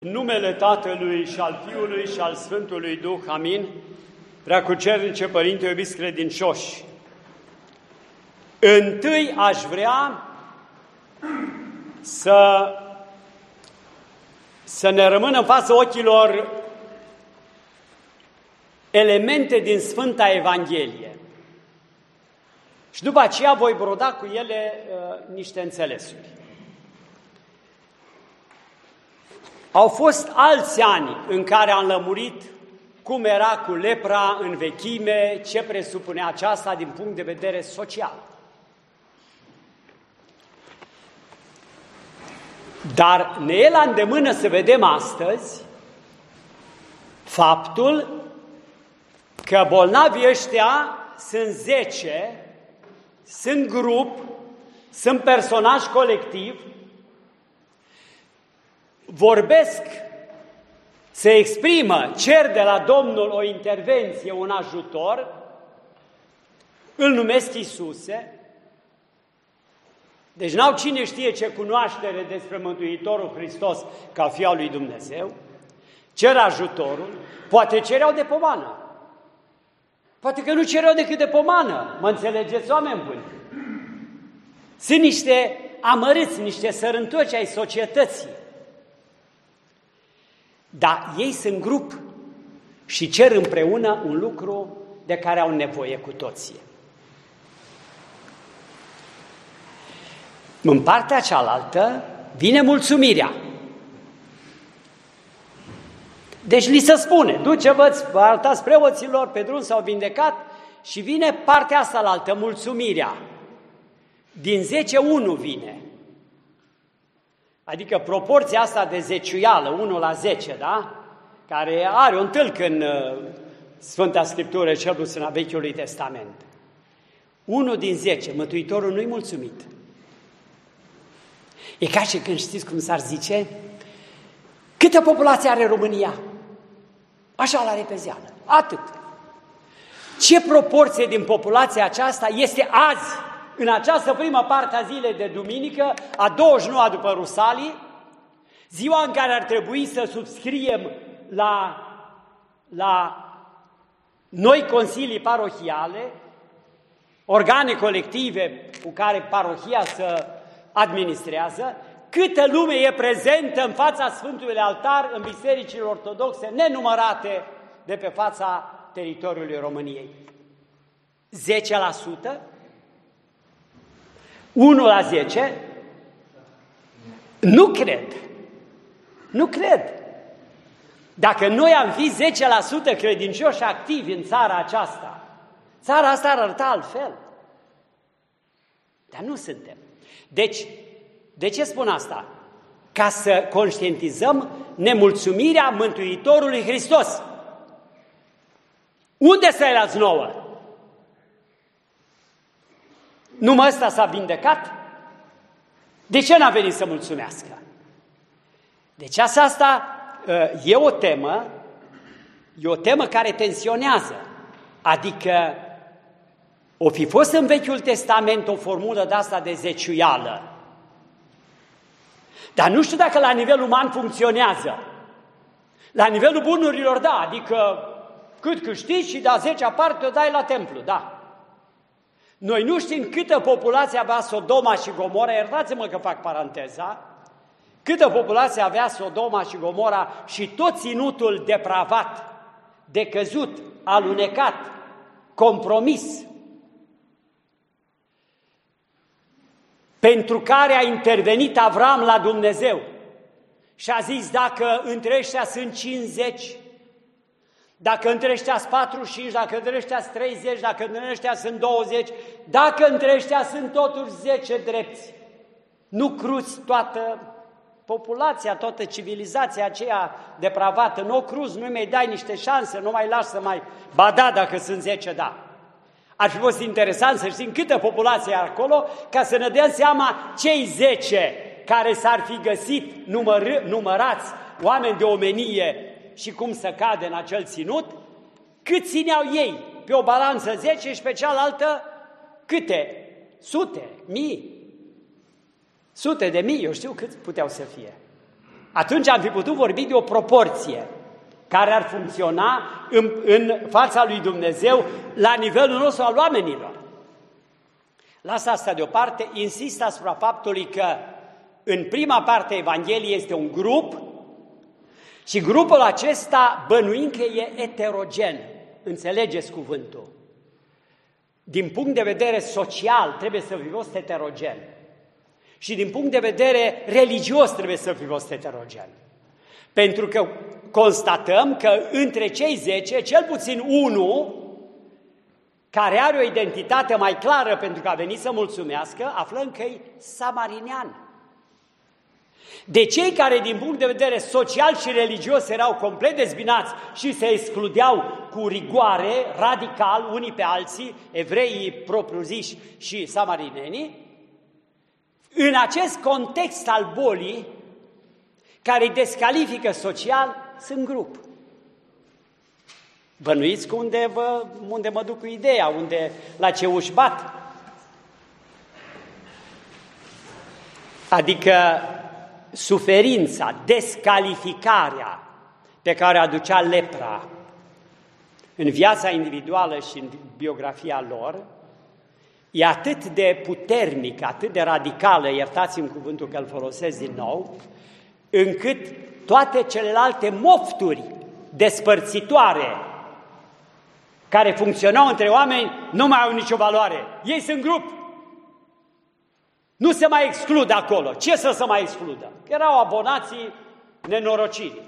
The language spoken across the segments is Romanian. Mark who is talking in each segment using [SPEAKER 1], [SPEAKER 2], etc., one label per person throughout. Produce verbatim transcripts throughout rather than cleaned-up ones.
[SPEAKER 1] În numele Tatălui și al Fiului și al Sfântului Duh, amin, Preacucernice Părinte, iubiți credincioși, întâi aș vrea să, să ne rămână în fața ochilor elemente din Sfânta Evanghelie și după aceea voi broda cu ele uh, niște înțelesuri. Au fost alți ani în care am lămurit cum era cu lepra în vechime, ce presupune aceasta din punct de vedere social. Dar ne e la îndemână să vedem astăzi faptul că bolnavii ăștia sunt zece, sunt grup, sunt personaj colectiv, vorbesc, se exprimă, cer de la Domnul o intervenție, un ajutor, îl numesc Iisuse, deci n-au cine știe ce cunoaștere despre Mântuitorul Hristos ca Fiul al lui Dumnezeu, cer ajutorul, poate cereau de pomană, poate că nu cereau decât de pomană, mă înțelegeți, oameni buni? Sunt niște amărâți, niște sărântoci ai societății. Dar ei sunt grup și cer împreună un lucru de care au nevoie cu toții. În partea cealaltă vine mulțumirea. Deci li se spune, duce-vă, vă arătați preoților, pe drum s-au vindecat și vine partea asta la altă, mulțumirea. Din zece, unu vine. Adică proporția asta de zeciuială, unu la zece, da? Care are un tâlc în Sfânta Scriptură, cel puțin a Vechiului Testament. unu din zece, Mântuitorul nu-i mulțumit. E ca și când știți cum s-ar zice, câtă populație are România? Așa la repezeană, atât. Ce proporție din populația aceasta este azi, în această primă parte a zilei de duminică, a douăzeci și nouă după Rusalii, ziua în care ar trebui să subscriem la, la noi consilii parohiale, organe colective cu care parohia se administrează, câtă lume e prezentă în fața Sfântului Altar în bisericile ortodoxe nenumărate de pe fața teritoriului României. zece la sută? unu la zece? Nu cred. Nu cred. Dacă noi am fi zece la sută credincioși activi în țara aceasta, țara asta ar arăta altfel. Dar nu suntem. Deci, de ce spun asta? Ca să conștientizăm nemulțumirea Mântuitorului Hristos. Unde să erați nouă? Numai ăsta s-a vindecat? De ce n-a venit să mulțumească? Deci asta e o temă, e o temă care tensionează. Adică o fi fost în Vechiul Testament o formulă de asta de zeciuială. Dar nu știu dacă la nivel uman funcționează. La nivelul bunurilor, da, adică cât câștigi și de a zecea parte o dai la templu, da. Noi nu știm câtă populație avea Sodoma și Gomora, iertați-mă că fac paranteza, câtă populație avea Sodoma și Gomora și tot ținutul depravat, decăzut, alunecat, compromis, pentru care a intervenit Avram la Dumnezeu și a zis, dacă între ăștia sunt cincizeci, dacă între ăștia sunt patruzeci și cinci, dacă între ăștia sunt treizeci, dacă între ăștia sunt douăzeci, dacă între ăștia sunt totuși zece drepți, nu cruți toată populația, toată civilizația aceea depravată, nu o cruți, nu mai dai niște șanse, nu mai lași să mai... Ba da, dacă sunt zece, da. Ar fi fost interesant să știm câtă populație e acolo, ca să ne dăm seama cei zece care s-ar fi găsit număr, numărați, oameni de omenie și cum să cade în acel ținut, cât țineau ei pe o balanță zece și pe cealaltă câte? Sute, mii, sute de mii, eu știu cât puteau să fie. atunci am fi putut vorbi de o proporție care ar funcționa în, în fața lui Dumnezeu la nivelul nostru al oamenilor. Lasă asta deoparte, insist asupra faptului că în prima parte a Evangheliei este un grup și grupul acesta bănuim că e heterogen. Înțelegeți cuvântul. Din punct de vedere social trebuie să fi fost heterogen. Și din punct de vedere religios trebuie să fi fost heterogen. Pentru că constatăm că între cei zece, cel puțin unul, care are o identitate mai clară pentru că a venit să mulțumească, aflăm că e samarinean. De cei care din punct de vedere social și religios erau complet dezbinați și se excludeau cu rigoare, radical, unii pe alții, evreii propriu-ziși și samarinenii, în acest context al bolii, care îi descalifică social, sunt grup. Bănuiți cu unde, vă, unde mă duc cu ideea, unde, la ce uși bat. Adică suferința, descalificarea pe care o aducea lepra în viața individuală și în biografia lor, e atât de puternică, atât de radicală, iertați-mi cuvântul că îl folosesc din nou, încât toate celelalte mofturi despărțitoare care funcționau între oameni nu mai au nicio valoare. Ei sunt grup. Nu se mai exclud acolo. Ce să se mai excludă? Erau abonații nenorocirii.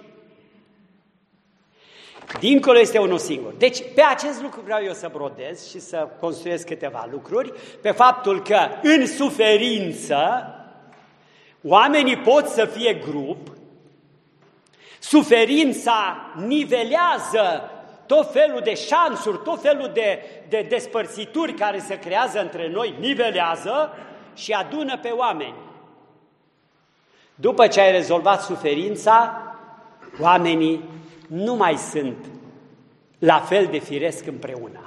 [SPEAKER 1] Dincolo este unul singur. Deci, pe acest lucru vreau eu să brodez și să construiesc câteva lucruri, pe faptul că în suferință oamenii pot să fie grup, suferința nivelează tot felul de șansuri, tot felul de, de despărțituri care se creează între noi, nivelează și adună pe oameni. După ce ai rezolvat suferința, oamenii nu mai sunt la fel de firesc împreună.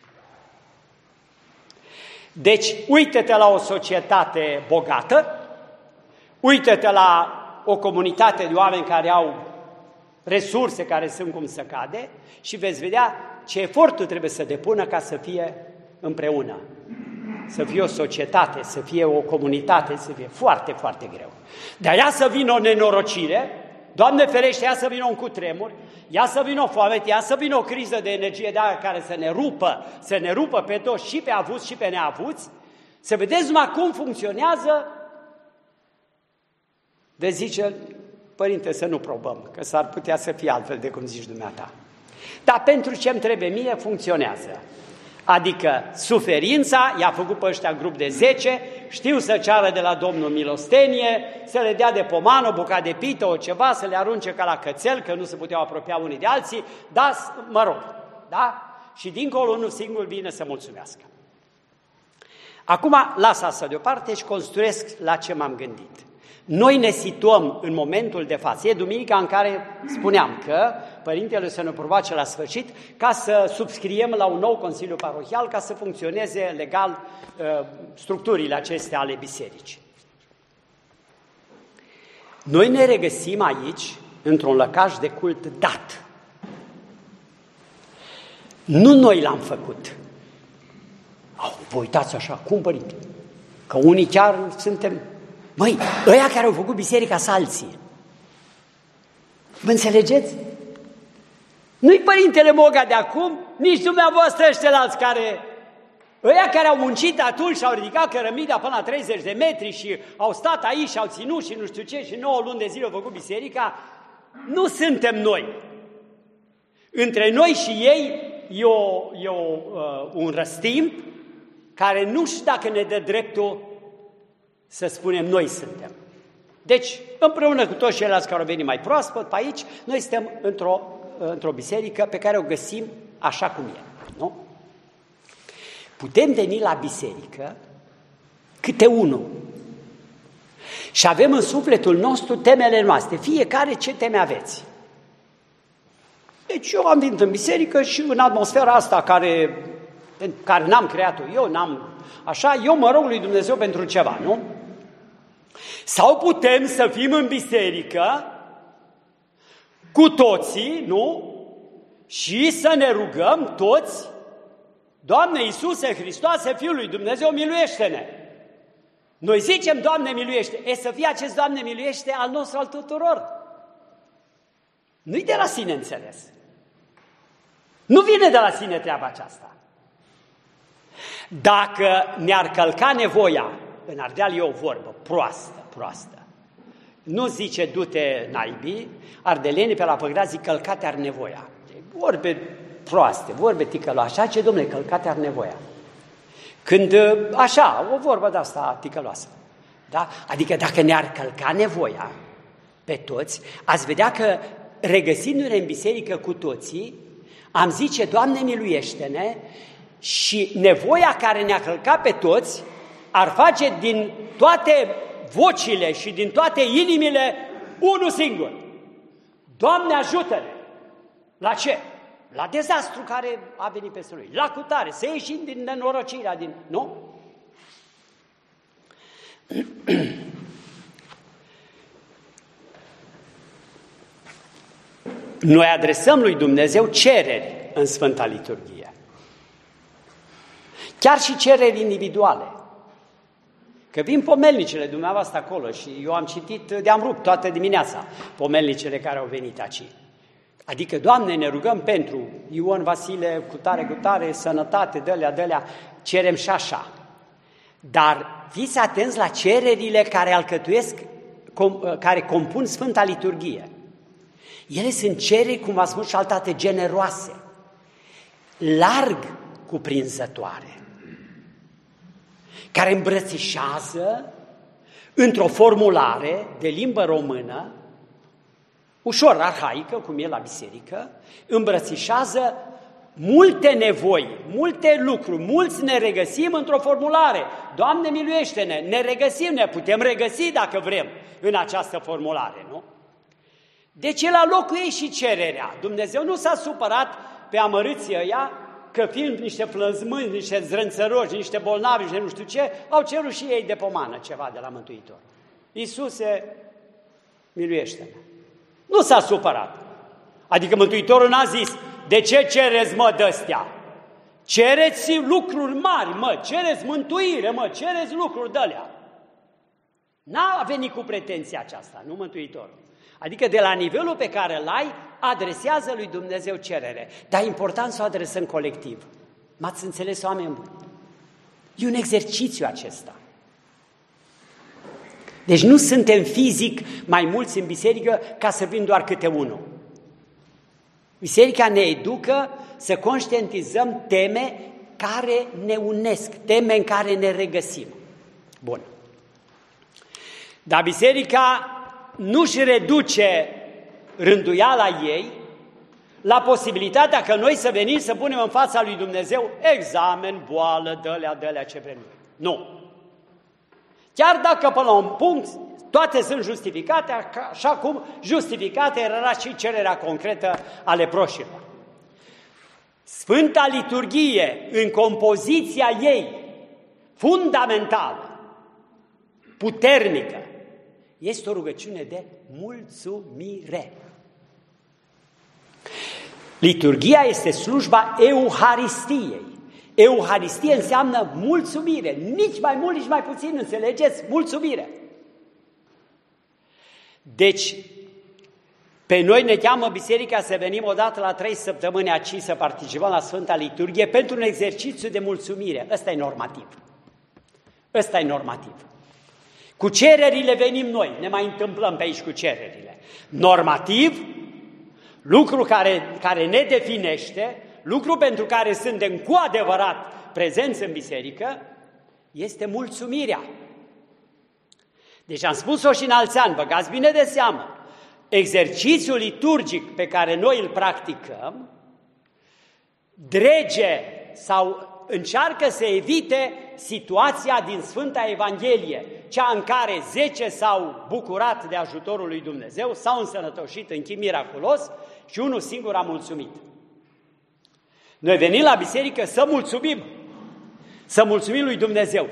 [SPEAKER 1] Deci, uită-te la o societate bogată, uită-te la o comunitate de oameni care au resurse care sunt cum să cade și veți vedea ce eforturi trebuie să depună ca să fie împreună. Să fie o societate, să fie o comunitate, să fie foarte, foarte greu. Dar ia să vină o nenorocire, Doamne ferește, ia să vină un cutremur, ia să vină o foamete, ia să vină o criză de energie de aia care să ne rupă, să ne rupă pe toți, și pe avuți și pe neavuți, să vedeți numai cum funcționează. De zice, părinte, să nu probăm, că s-ar putea să fie altfel de cum zici dumneata. Dar pentru ce-mi trebuie mie, funcționează. Adică suferința, i-a făcut pe ăștia grup de zece, știu să ceară de la Domnul milostenie, să le dea de pomană, o bucată de pită, o ceva, să le arunce ca la cățel, că nu se puteau apropia unii de alții, dar, mă rog, da? Și dincolo unul singur vine să mulțumească. Acum las asta deoparte și construiesc la ce m-am gândit. Noi ne situăm în momentul de față, e duminica în care spuneam că Părintele să ne provoace la sfârșit ca să subscriem la un nou Consiliu Parohial, ca să funcționeze legal uh, structurile acestea ale bisericii. Noi ne regăsim aici într-un lăcaș de cult dat. Nu noi l-am făcut. Au, vă uitați așa, cum, părinte? Că unii chiar suntem... Măi, ăia care au făcut biserica sunt alții. Vă înțelegeți? Nu-i Părintele Moga de acum, nici dumneavoastră ăștialalți care... Ăia care au muncit atunci și au ridicat cărămida până la treizeci de metri și au stat aici și au ținut și nu știu ce și nouă luni de zile au făcut biserica, nu suntem noi. Între noi și ei e, o, e o, uh, un răstimp care nu știu dacă ne dă dreptul să spunem noi suntem. Deci, împreună cu toți ceilalți care au venit mai proaspăt pe aici, noi suntem într-o, într-o biserică pe care o găsim așa cum e. Nu? Putem veni la biserică câte unul și avem în sufletul nostru temele noastre. Fiecare ce teme aveți. Deci eu am venit în biserică și în atmosfera asta care, care n-am creat-o eu, n-am așa, eu mă rog lui Dumnezeu pentru ceva, nu? Sau putem să fim în biserică cu toții, nu? Și să ne rugăm toți, Doamne Iisuse Hristoase, Fiul lui Dumnezeu, miluiește-ne! Noi zicem, Doamne miluiește, e să fie acest Doamne miluiește al nostru, al tuturor. Nu-i de la sine înțeles. Nu vine de la sine treaba aceasta. Dacă ne-ar călca nevoia, în Ardeal e o vorbă proastă, proastă. Nu zice du-te naibii, ardelenii pe la Păgrat zic călcate ar nevoia. Vorbe proaste, vorbe ticăloase, așa ce, domnule, călcate ar nevoia. Când, așa, o vorbă de-asta ticăloasă. Da? Adică dacă ne-ar călca nevoia pe toți, ați vedea că regăsindu-ne în biserică cu toții, am zice, Doamne miluiește-ne, și nevoia care ne-a călcat pe toți ar face din toate vocile și din toate inimile unul singur. Doamne ajută-ne! La ce? La dezastru care a venit peste noi, la cutare, să ieșim din nenorocirea, din... nu? Noi adresăm lui Dumnezeu cereri în Sfânta Liturghie. Chiar și cereri individuale. Că vin pomelnicele dumneavoastră acolo și eu am citit, de-am rupt toată dimineața pomelnicele care au venit aici. Adică, Doamne, ne rugăm pentru Ion Vasile, cu tare, cu tare, sănătate, dă-lea, dă-lea, cerem și așa. Dar fiți atenți la cererile care alcătuiesc, care compun Sfânta Liturghie. Ele sunt cereri, cum v-am spus și altate, generoase, larg cuprinzătoare, care îmbrățișează într-o formulare de limbă română, ușor arhaică, cum e la biserică, îmbrățișează multe nevoi, multe lucruri, mulți ne regăsim într-o formulare. Doamne miluiește-ne, ne regăsim, ne putem regăsi dacă vrem în această formulare, nu? Deci e la locul ei și cererea. Dumnezeu nu s-a supărat pe amărâții ăia că fiind niște flăzmâni, niște zrânțăroși, niște bolnavi, niște nu știu ce, au cerut și ei de pomană ceva de la Mântuitor. Iisuse, miluiește-ne. Nu s-a supărat. Adică Mântuitorul n-a zis, de ce cereți, mă, de-astea? Cereți lucruri mari, mă, cereți mântuire, mă, cereți lucruri de-alea. N-a venit cu pretenția aceasta, nu Mântuitorul. Adică de la nivelul pe care îl ai, adresează lui Dumnezeu cerere. Dar e important să o adresăm colectiv. M-ați înțeles, oameni buni? E un exercițiu acesta. Deci nu suntem fizic mai mulți în biserică ca să vin doar câte unul. Biserica ne educă să conștientizăm teme care ne unesc, teme în care ne regăsim. Bun. Dar biserica nu-și reduce rânduiala ei la posibilitatea că noi să venim să punem în fața lui Dumnezeu examen, boală, dă-lea, dă-lea, ce vrem. Nu. Chiar dacă până la un punct toate sunt justificate, așa cum justificată era și cererea concretă a leproșilor. Sfânta Liturghie, în compoziția ei fundamentală, puternică, este o rugăciune de mulțumire. Liturghia este slujba Euharistiei. Euharistie înseamnă mulțumire, nici mai mult, nici mai puțin, înțelegeți? Mulțumire. Deci, pe noi ne cheamă biserica să venim odată la trei săptămâni aici să participăm la Sfânta Liturghie pentru un exercițiu de mulțumire. Ăsta e normativ. Ăsta e normativ. Cu cererile venim noi, ne mai întâmplăm pe aici cu cererile. Normativ, lucru care, care ne definește, lucru pentru care suntem cu adevărat prezenți în biserică, este mulțumirea. Deci am spus-o și în alți ani, băgați bine de seamă, exercițiul liturgic pe care noi îl practicăm drege sau încearcă să evite situația din Sfânta Evanghelie, cea în care zece s-au bucurat de ajutorul lui Dumnezeu, s-au însănătoșit în chip miraculos și unul singur a mulțumit. Noi venim la biserică să mulțumim, să mulțumim lui Dumnezeu.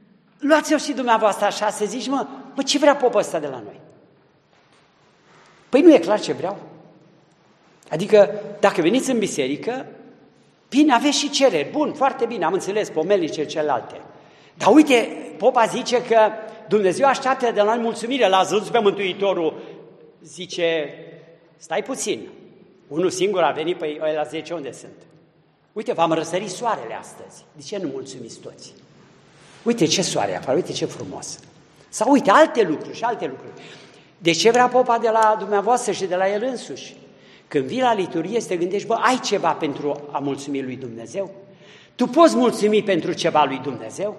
[SPEAKER 1] Luați-o și dumneavoastră așa, să zici, mă, mă, ce vrea popul ăsta de la noi? Păi nu e clar ce vreau? Adică, dacă veniți în biserică, bine, aveți și cereri. Bun, foarte bine, am înțeles, pomelice celelalte. Dar uite, popa zice că Dumnezeu așteaptă de la noi mulțumire. L-ați văzut pe Mântuitorul, zice, stai puțin, unul singur a venit, păi ăia zece unde sunt? Uite, v-am răsărit soarele astăzi, de ce nu mulțumiți toți? Uite ce soare afară, uite ce frumos. Sau uite, alte lucruri și alte lucruri. De ce vrea popa de la dumneavoastră și de la el însuși? Când vii la liturghie să te gândești, bă, ai ceva pentru a mulțumi lui Dumnezeu? Tu poți mulțumi pentru ceva lui Dumnezeu?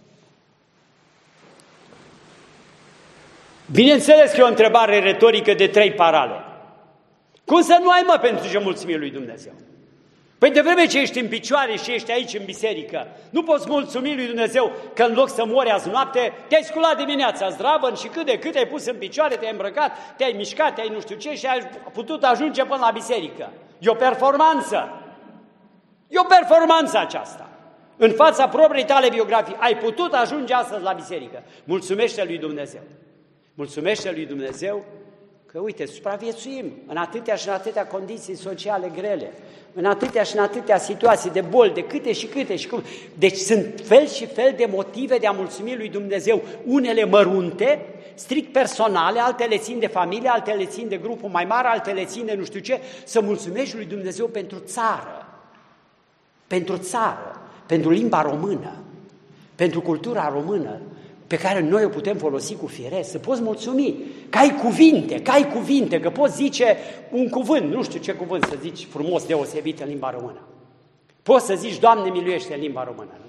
[SPEAKER 1] Bineînțeles că e o întrebare retorică de trei parale. Cum să nu ai, mă, pentru ce mulțumi lui Dumnezeu? Păi de vreme ce ești în picioare și ești aici în biserică, nu poți mulțumi lui Dumnezeu că în loc să mori azi noapte, te-ai sculat dimineața zdravăn și cât de cât ai pus în picioare, te-ai îmbrăcat, te-ai mișcat, te-ai nu știu ce și ai putut ajunge până la biserică. E o performanță. E o performanță aceasta. În fața propriei tale biografii, ai putut ajunge astăzi la biserică. Mulțumește lui Dumnezeu. Mulțumește lui Dumnezeu că, uite, supraviețuim în atâtea și în atâtea condiții sociale grele, în atâtea și în atâtea situații de boli, de câte și câte și cum. Deci sunt fel și fel de motive de a mulțumi lui Dumnezeu, unele mărunte, strict personale, altele țin de familie, altele țin de grupul mai mare, altele țin de nu știu ce, să mulțumești lui Dumnezeu pentru țară, pentru țară, pentru limba română, pentru cultura română, pe care noi o putem folosi cu firesc, să poți mulțumi, că ai cuvinte, că ai cuvinte, că poți zice un cuvânt, nu știu ce cuvânt să zici frumos, deosebit în limba română. Poți să zici, Doamne miluiește în limba română. Nu?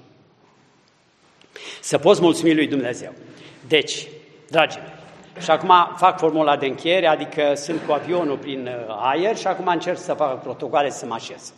[SPEAKER 1] Să poți mulțumi lui Dumnezeu. Deci, dragii mei, și acum fac formula de încheiere, adică sunt cu avionul prin aer și acum încerc să fac protocoale să mă așez.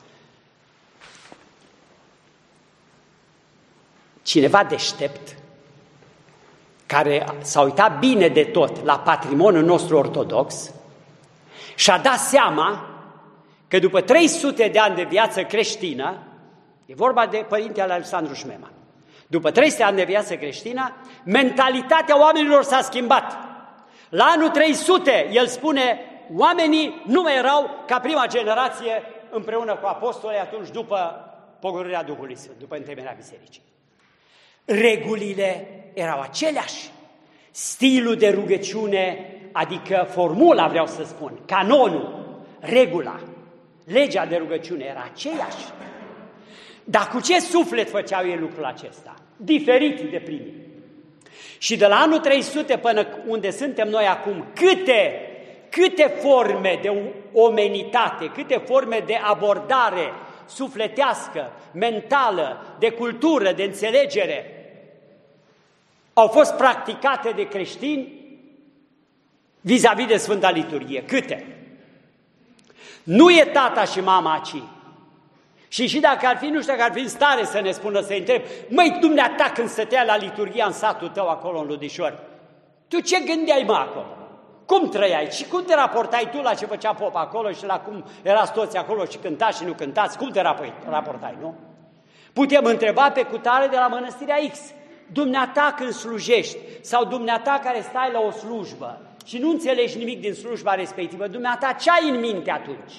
[SPEAKER 1] Cineva deștept, care s-a uitat bine de tot la patrimoniul nostru ortodox și-a dat seama că după trei sute de ani de viață creștină, e vorba de părintele Alexandru Șmema, după trei sute de ani de viață creștină, mentalitatea oamenilor s-a schimbat. La anul trei sute, el spune, oamenii nu mai erau ca prima generație împreună cu apostolii atunci după pogorârea Duhului Sfânt, după întemeierea bisericii. Regulile erau aceleași, stilul de rugăciune, adică formula, vreau să spun, canonul, regula, legea de rugăciune era aceeași. Dar cu ce suflet făceau ei lucrul acesta? Diferit de primii. Și de la anul trei sute până unde suntem noi acum, câte, câte forme de omenitate, câte forme de abordare sufletească, mentală, de cultură, de înțelegere, au fost practicate de creștini vis-a-vis de Sfânta Liturghie. Câte? Nu e tata și mama aci. Și și dacă ar fi, nu știu dacă ar fi în stare să ne spună, să-i întreb, măi, dumneata, când stătea la liturghia în satul tău acolo în Ludișor, tu ce gândeai, mă, acolo? Cum trăiai? Și cum te raportai tu la ce făcea popa acolo și la cum erați toți acolo și cântați și nu cântați? Cum te raportai, nu? Putem întreba pe cutare de la mănăstirea X. Dumneata când slujești sau dumneata care stai la o slujbă și nu înțelegi nimic din slujba respectivă, dumneata ce ai în minte atunci?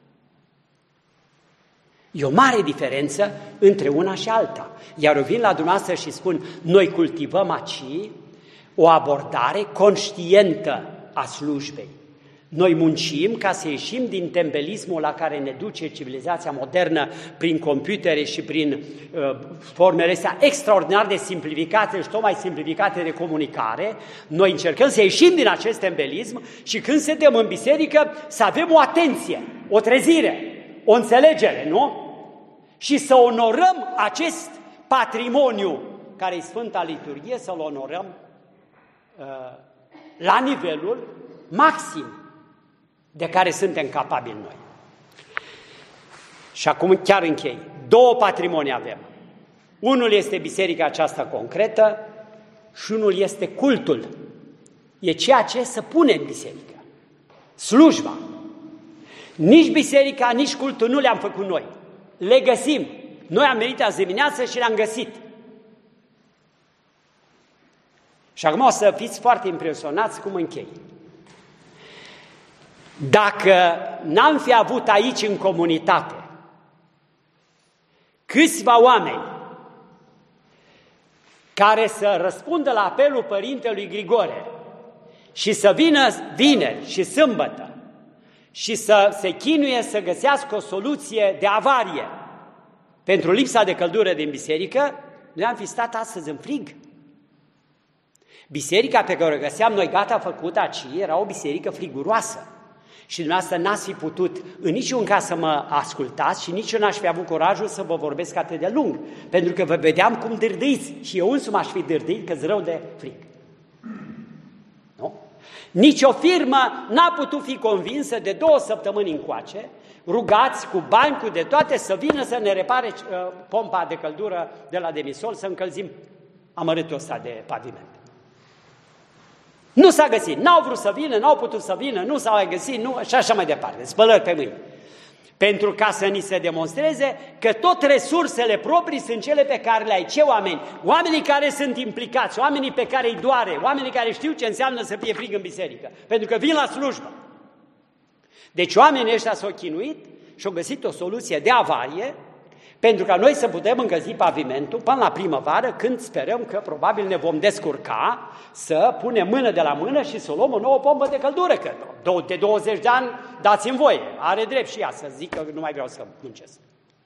[SPEAKER 1] E o mare diferență între una și alta. Iar eu vin la dumneavoastră și spun, noi cultivăm aici o abordare conștientă a slujbei. Noi muncim ca să ieșim din tembelismul la care ne duce civilizația modernă prin computere și prin uh, formele astea extraordinar de simplificate și tot mai simplificate de comunicare. Noi încercăm să ieșim din acest tembelism și când suntem în biserică să avem o atenție, o trezire, o înțelegere, nu? Și să onorăm acest patrimoniu care e Sfânta Liturghie, să-l onorăm uh, la nivelul maxim de care suntem capabili noi. Și acum chiar închei. Două patrimonii avem. Unul este biserica aceasta concretă și unul este cultul. E ceea ce se pune în biserică. Slujba. Nici biserica, nici cultul nu le-am făcut noi. Le găsim. Noi am venit azi dimineață și le-am găsit. Și acum o să fiți foarte impresionați cum închei. Dacă n-am fi avut aici în comunitate câțiva oameni care să răspundă la apelul Părintelui Grigore și să vină vineri și sâmbătă și să se chinuie să găsească o soluție de avarie pentru lipsa de căldură din biserică, noi am fi stat astăzi în frig. Biserica pe care o găseam noi gata făcută aici era o biserică friguroasă. Și dumneavoastră n-ați fi putut în niciun caz să mă ascultați și nici eu n-aș fi avut curajul să vă vorbesc atât de lung, pentru că vă vedeam cum dârdâiți și eu însumi aș fi dârdâit că-s rău de frig. Nu? Nici o firmă n-a putut fi convinsă de două săptămâni încoace, rugați cu bani, cu de toate, să vină să ne repare uh, pompa de căldură de la Demisol, să încălzim amărâtul ăsta de paviment. Nu s-a găsit, n-au vrut să vină, n-au putut să vină, nu s-au mai găsit, nu, și așa mai departe, spălări pe mâini. Pentru ca să ni se demonstreze că tot resursele proprii sunt cele pe care le ai. Ce oameni? Oamenii care sunt implicați, oamenii pe care îi doare, oamenii care știu ce înseamnă să fie frig în biserică, pentru că vin la slujbă. Deci oamenii ăștia s-au chinuit și au găsit o soluție de avarie, pentru ca noi să putem încălzi pavimentul până la primăvară, când sperăm că probabil ne vom descurca să punem mână de la mână și să luăm o nouă pompă de căldură, că de douăzeci de ani dați-mi voie, are drept și ea să zic că nu mai vreau să muncesc.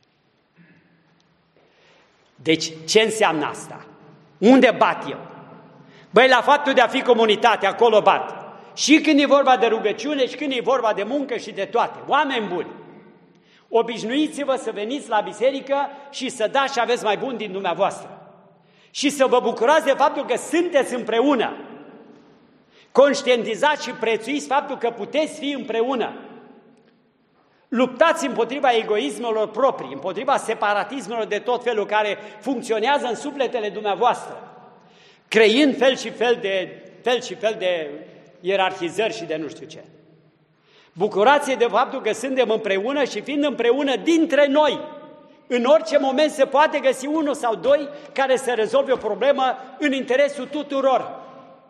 [SPEAKER 1] Deci ce înseamnă asta? Unde bat eu? Băi, la faptul de a fi comunitate, acolo bat. Și când e vorba de rugăciune, și când e vorba de muncă și de toate. Oameni buni, obișnuiți-vă să veniți la biserică și să dați și aveți mai bun din dumneavoastră. Și să vă bucurați de faptul că sunteți împreună. Conștientizați și prețuiți faptul că puteți fi împreună. Luptați împotriva egoismelor proprii, împotriva separatismelor de tot felul care funcționează în sufletele dumneavoastră, creând fel și fel de, fel și fel de ierarhizări și de nu știu ce. Bucurați-vă de faptul că suntem împreună și fiind împreună dintre noi, în orice moment se poate găsi unul sau doi care să rezolve o problemă în interesul tuturor.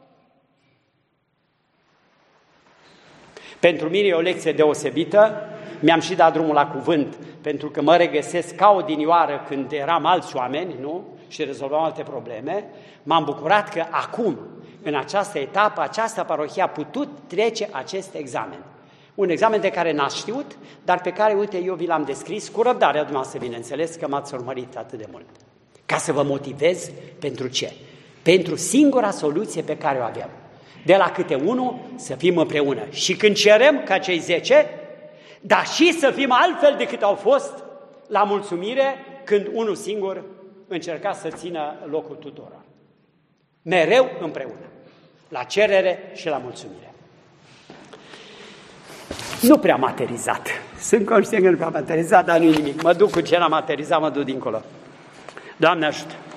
[SPEAKER 1] Pentru mine e o lecție deosebită, mi-am și dat drumul la cuvânt, pentru că mă regăsesc ca odinioară când eram alți oameni, nu? Și rezolvam alte probleme. M-am bucurat că acum, în această etapă, această parohie a putut trece acest examen. Un examen de care n-ați știut, dar pe care, uite, eu vi l-am descris cu răbdarea dumneavoastră, bineînțeles, că m-ați urmărit atât de mult. Ca să vă motivez pentru ce? Pentru singura soluție pe care o avem. De la câte unul să fim împreună. Și când cerem ca cei zece, dar și să fim altfel decât au fost la mulțumire când unul singur încerca să țină locul tuturor. Mereu împreună. La cerere și la mulțumire. Nu prea materizat. Sunt conștient că nu prea materizat, dar nu nimic. Mă duc cu ce n-am materizat, mă duc dincolo. Doamne ajută!